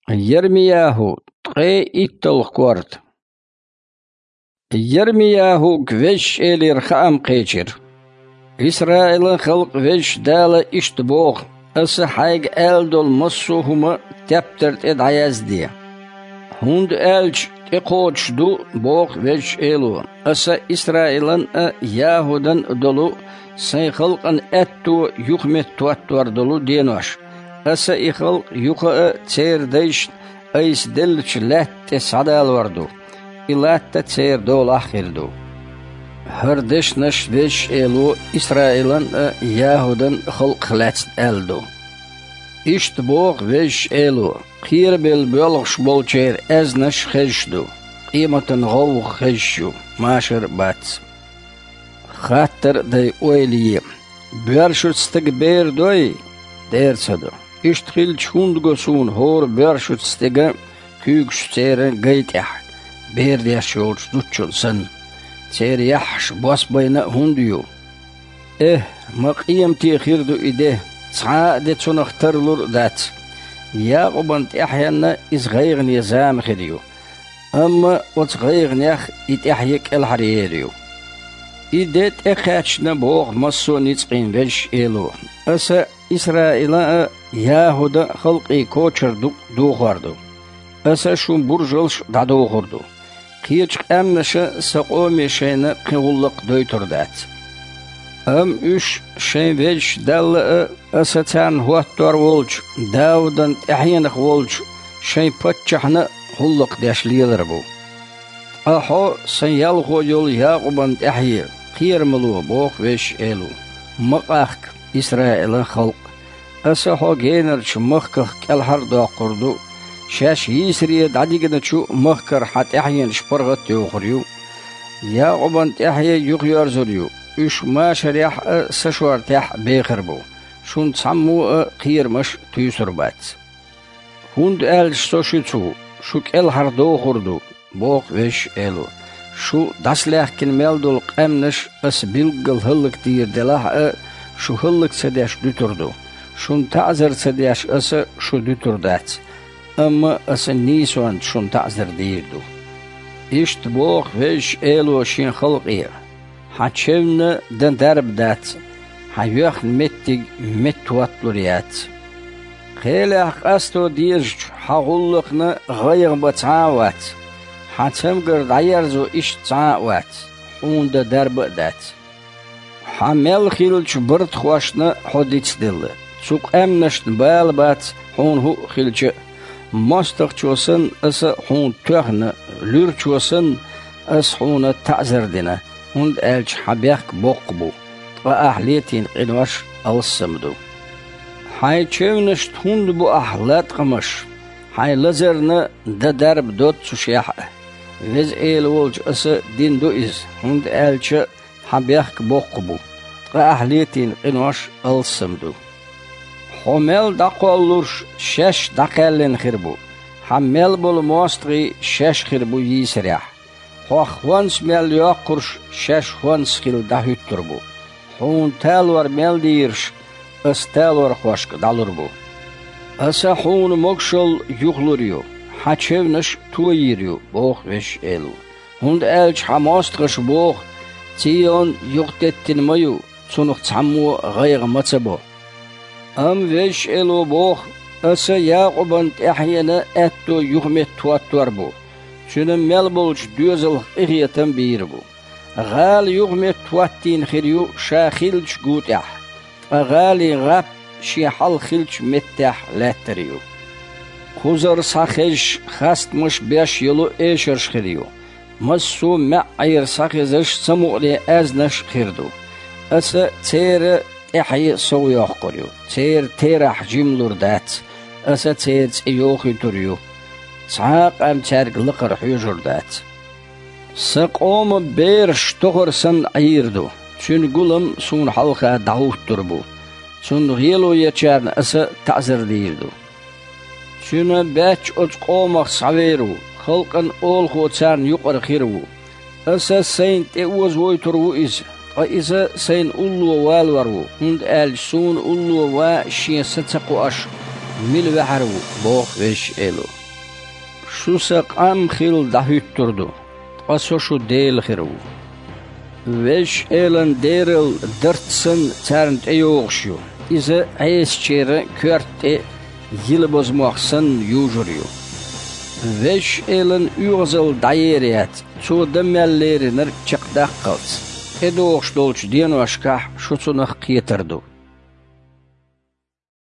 Yirmiyahu tqe ittal quart. Yirmiyahu gvesh elir kham qechir. Israel khalq vesh dala ishtboch. As haig eldol massuhuma teptert ed ayazdi. Hund elch eqoch du boch vesh elu. As Israelan Yahudan dolu say khalqan ettu yukhmet tuatwar dolu denosh. As ikhalq yukha tser deish eis delch lette sadal wardu. Ilatta tser dol akhirdu. Hardesh nash vesh elu Israelan Yahudan khalq letst eldu. Isht boch vesh elu. Qirbel belgsh bolcher ez nash kheshdu. Qimatan ghaw kheshu. Masher bats. Khatter de oiliye. Börshut stigber doy. Dersadu. Isht khilch hund gosun hor börshut stiga. Kügsh tsere geitah. Ber der shulch dutchulsan. Tser yahsh bos bayna hundiyo. Maqiyam tikhirdu ide. Tsaade tsunakhtarlur dat. Yaqubant ihyana izghaygan yazam khiriyo. Amma utghaygan yakh itihyik elhariyeriyo. Idet ekhachna boq massonits qinvesh elu. Asa Israila Yahuda khalqi kochirdu duqardu. Asa shun burjulsh daduqurdu. Qiyich amnasha saqomeshena qigullaq doyturdat. Üsh şenveç dal asatan huattor volch Davdan ihyanak volch şen patchahna hullaq dashliyalar bu. Aho sen yalgho yol Yaquban ihya qirmulu boq vesh elu. Maqaq Israila xalq asaho gener chmaqq qalhar daqurdu. Shash yisriya dadigina chu maqkar hat ihyan shpargat yoqriyu. Yaquban ihya yuqyar zuriyu. Üç maşariyah saşvartiyah beğirbu. Şun sammu qiyirmiş tüysurbat. Hund el soşuçu. Şuk el hardo xurdu. Boq vesh elu. Şu daslahkin meldul qamnish as bilgil hıllık diyirdelah şu hıllık sedeş düturdu. Şun ta'zir sedeş as şu düturdat. Amma as nisuan şun ta'zir diyirdu. İşt boq vesh elu şin xalqiya. Haçevne den derbdat. Hayvach mettig mettuatluriyat. Qelaq asto dirj hagulluqna ghayg batawat. Hatem gerd ayarzo ish tawat. Unda derbadat. Hamel khilch burt khwashna hoditsdil. Suq amnasht balbat hun hu khilch mostaq chosan as hun tughna lur chosan as hun ta'zirdina. Hund elch habyak boqbu. Wa ahliyetin qinwash alsamdu. Hay chevnisht hund bu ahlat qamash. Hay lazerna da darb dot sushah. Vez el wolj asa dindu iz. Hund elch habyak boqbu. Wa ahliyetin qinwash alsamdu. Homel daqallur shash daqallen khirbu. Hammel bol mostri shash khirbu yisrah. Hochwans mel yaqursh shash wans khil dahütturbu. Hun talwar mel dirsh as talwar khoshk dalurbu. Asa hun mokshol yuqluriyo. Hachevnish tuyiriyo boq vesh elu. Hund elch hamostqish boq tion yuqtettin mayu sunuq tsammu ghayg matsabo. Am vesh elu boq asa Yaquban ihyana ettu yuqmet tuatwarbu. Şunun melbolç düzel ihyatan birbu. Gal yuğmet twattin khiryu shakhilch gutah. Gali gap shihal khilch mettah latriyu. Khuzar sakhish khastmush 5 yılı eşer khiryu. Massu ma'ir sakhizish samu'li aznash khirdu. Asa tsere ihyi soyaq quryu. Tser terah jimlurdat. Asa tser yoxi turyu. Saq am çarg liqir hujurdat. Saqom bersh toğursan ayirdu. Çün gulum sun halqa davutturbu. Çün ghilo yechar asa ta'zir deyirdu. Çün bach uçqomaq saveru. Xalqan ol xoçan yuqar khirvu. Asa saint e oz voyturvu iz. Isa sain ullu walwaru. Hund el sun ullu wa shiyasa taqash. Mil waharu boq vesh elu. Şusa qam xil dahüttürdü. Aso şu değil xiru. Veş elan deril dırtsın çarnt eyoğuşu. İze eşçere körtte yılı bozmaqsın yujuriyu. Veş elan üğzıl dayeriyat. Çu demelleriner çıqdaq qalç. Edoğuş dolç diyen başka şuçunaq qiyetirdu.